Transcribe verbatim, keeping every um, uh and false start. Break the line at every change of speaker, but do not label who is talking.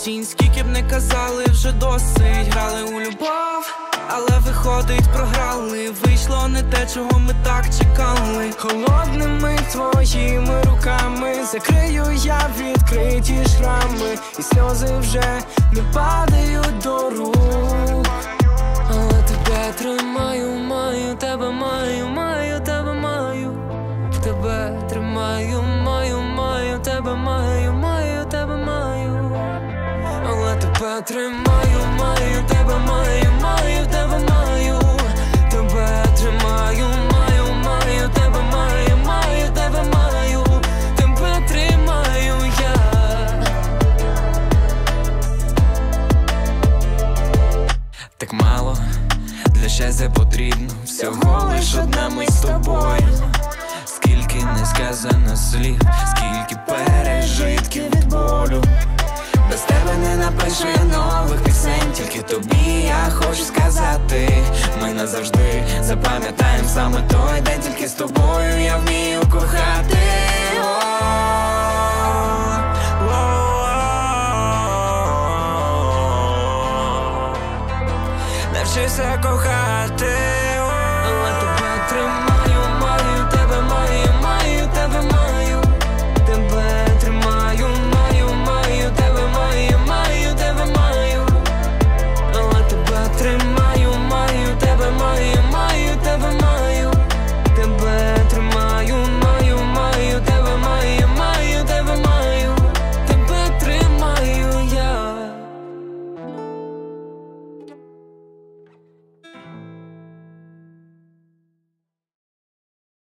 тінь. Скільки б не казали, вже досить. Грали у любов, але виходить, програли. Вийшло не те, чого ми так чекали.
Холодними твоїми руками закрию я відкриті шрами, і сльози вже не падають до рук. Але тебе тримаю, маю, тебе маю, маю, тебе маю. Тебе тримаю, маю, маю, тебе маю, маю, тебе маю. Але тебе тримаю, маю, тебе маю, маю, тебе маю. Тебе тримаю, маю, маю, тебе маю, маю, тебе маю. Тебе тримаю я. Так мало для щастя потрібно, всього лиш одна ми з тобою. Скільки не сказано слів, скільки пережитків від болю. Без тебе не напишу я нових пісень, тільки тобі я хочу сказати. Ми назавжди запам'ятаємо саме той день, тільки з тобою я вмію кохати. Навчився кохати, але тебе тримаю.